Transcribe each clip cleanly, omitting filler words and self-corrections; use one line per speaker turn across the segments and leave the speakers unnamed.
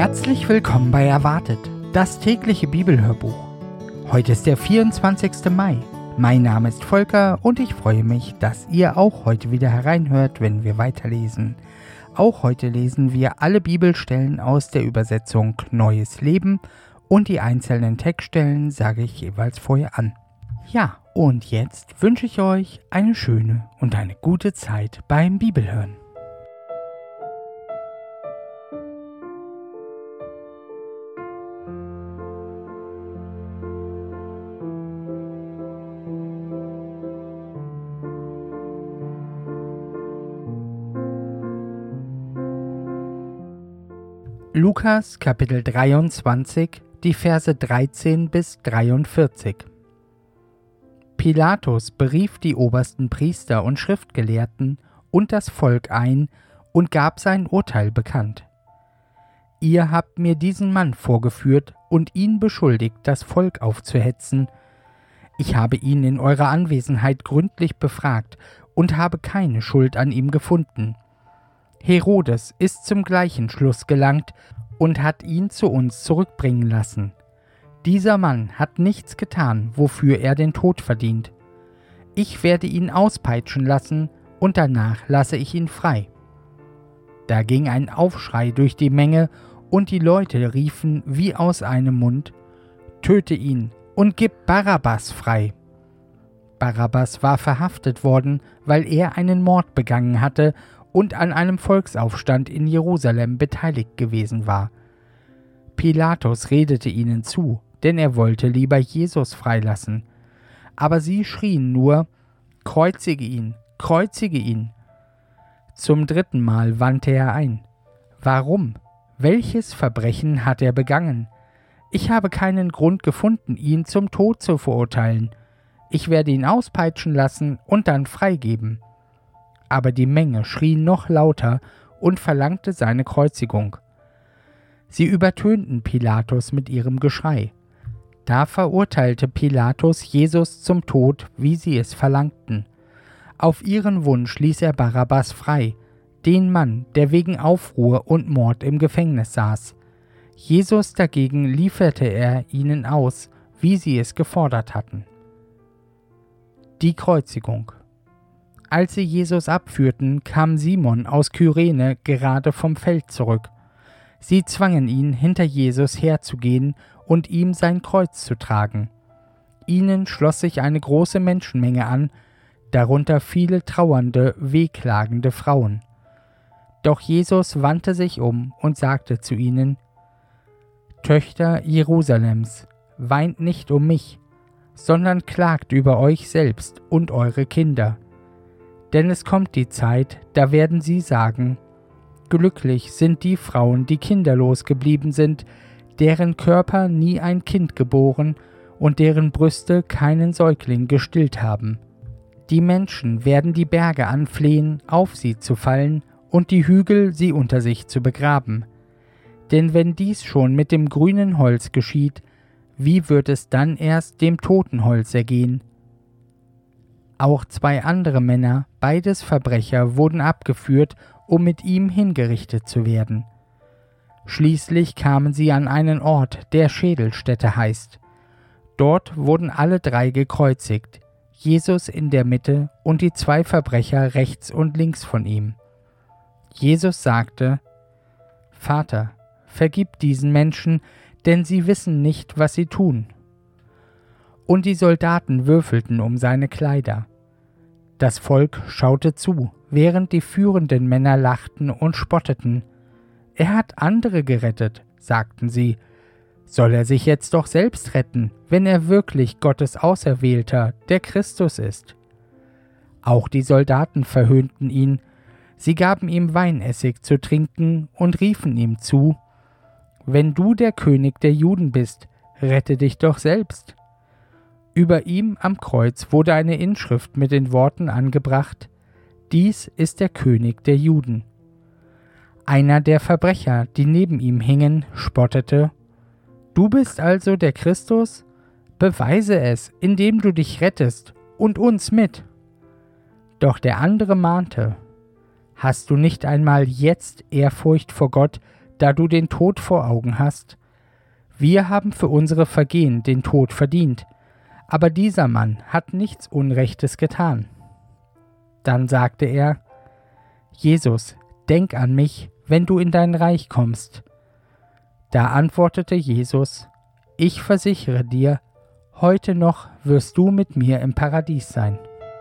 Herzlich willkommen bei Erwartet, das tägliche Bibelhörbuch. Heute ist der 24. Mai. Mein Name ist Volker und ich freue mich, dass ihr auch heute wieder hereinhört, wenn wir weiterlesen. Auch heute lesen wir alle Bibelstellen aus der Übersetzung Neues Leben und die einzelnen Textstellen sage ich jeweils vorher an. Ja, und jetzt wünsche ich euch eine schöne und eine gute Zeit beim Bibelhören. Lukas Kapitel 23, die Verse 13 bis 43. Pilatus berief die obersten Priester und Schriftgelehrten und das Volk ein und gab sein Urteil bekannt. Ihr habt mir diesen Mann vorgeführt und ihn beschuldigt, das Volk aufzuhetzen. Ich habe ihn in eurer Anwesenheit gründlich befragt und habe keine Schuld an ihm gefunden. Herodes ist zum gleichen Schluss gelangt und hat ihn zu uns zurückbringen lassen. Dieser Mann hat nichts getan, wofür er den Tod verdient. Ich werde ihn auspeitschen lassen und danach lasse ich ihn frei. Da ging ein Aufschrei durch die Menge und die Leute riefen wie aus einem Mund: Töte ihn und gib Barabbas frei. Barabbas war verhaftet worden, weil er einen Mord begangen hatte und an einem Volksaufstand in Jerusalem beteiligt gewesen war. Pilatus redete ihnen zu, denn er wollte lieber Jesus freilassen. Aber sie schrien nur: Kreuzige ihn, kreuzige ihn! Zum 3. Mal wandte er ein: Warum? Welches Verbrechen hat er begangen? Ich habe keinen Grund gefunden, ihn zum Tod zu verurteilen. Ich werde ihn auspeitschen lassen und dann freigeben. Aber die Menge schrie noch lauter und verlangte seine Kreuzigung. Sie übertönten Pilatus mit ihrem Geschrei. Da verurteilte Pilatus Jesus zum Tod, wie sie es verlangten. Auf ihren Wunsch ließ er Barabbas frei, den Mann, der wegen Aufruhr und Mord im Gefängnis saß. Jesus dagegen lieferte er ihnen aus, wie sie es gefordert hatten. Die Kreuzigung. Als sie Jesus abführten, kam Simon aus Kyrene gerade vom Feld zurück. Sie zwangen ihn, hinter Jesus herzugehen und ihm sein Kreuz zu tragen. Ihnen schloss sich eine große Menschenmenge an, darunter viele trauernde, wehklagende Frauen. Doch Jesus wandte sich um und sagte zu ihnen: Töchter Jerusalems, weint nicht um mich, sondern klagt über euch selbst und eure Kinder. Denn es kommt die Zeit, da werden sie sagen: Glücklich sind die Frauen, die kinderlos geblieben sind, deren Körper nie ein Kind geboren und deren Brüste keinen Säugling gestillt haben. Die Menschen werden die Berge anflehen, auf sie zu fallen, und die Hügel sie unter sich zu begraben. Denn wenn dies schon mit dem grünen Holz geschieht, wie wird es dann erst dem toten Holz ergehen? Auch 2 andere Männer, beides Verbrecher, wurden abgeführt, um mit ihm hingerichtet zu werden. Schließlich kamen sie an einen Ort, der Schädelstätte heißt. Dort wurden alle 3 gekreuzigt, Jesus in der Mitte und die 2 Verbrecher rechts und links von ihm. Jesus sagte: Vater, vergib diesen Menschen, denn sie wissen nicht, was sie tun. Und die Soldaten würfelten um seine Kleider. Das Volk schaute zu, während die führenden Männer lachten und spotteten. Er hat andere gerettet, sagten sie. Soll er sich jetzt doch selbst retten, wenn er wirklich Gottes Auserwählter, der Christus ist? Auch die Soldaten verhöhnten ihn. Sie gaben ihm Weinessig zu trinken und riefen ihm zu: Wenn du der König der Juden bist, rette dich doch selbst. Über ihm am Kreuz wurde eine Inschrift mit den Worten angebracht: Dies ist der König der Juden. Einer der Verbrecher, die neben ihm hingen, spottete: Du bist also der Christus? Beweise es, indem du dich rettest und uns mit. Doch der andere mahnte: Hast du nicht einmal jetzt Ehrfurcht vor Gott, da du den Tod vor Augen hast. Wir haben für unsere Vergehen den Tod verdient, aber dieser Mann hat nichts Unrechtes getan. Dann sagte er: Jesus, denk an mich, wenn du in dein Reich kommst. Da antwortete Jesus: Ich versichere dir, heute noch wirst du mit mir im Paradies sein.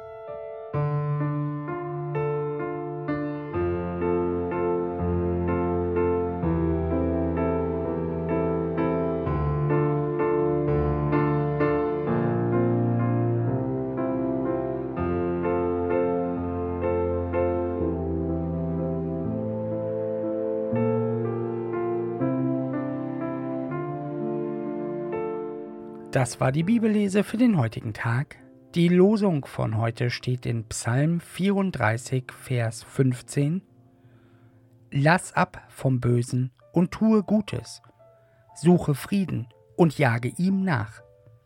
Das war die Bibellese für den heutigen Tag. Die Losung von heute steht in Psalm 34, Vers 15. Lass ab vom Bösen und tue Gutes, suche Frieden und jage ihm nach.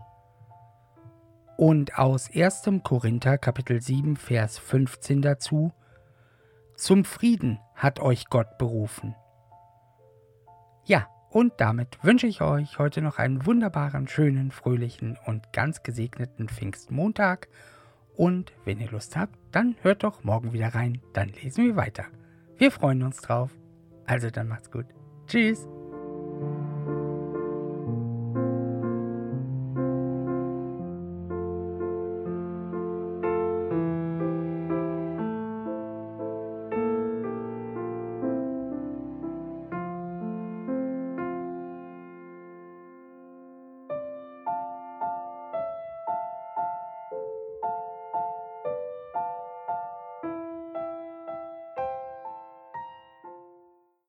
Und aus 1. Korinther Kapitel 7, Vers 15 dazu: Zum Frieden hat euch Gott berufen. Ja, und damit wünsche ich euch heute noch einen wunderbaren, schönen, fröhlichen und ganz gesegneten Pfingstmontag. Und wenn ihr Lust habt, dann hört doch morgen wieder rein, dann lesen wir weiter. Wir freuen uns drauf. Also dann macht's gut. Tschüss.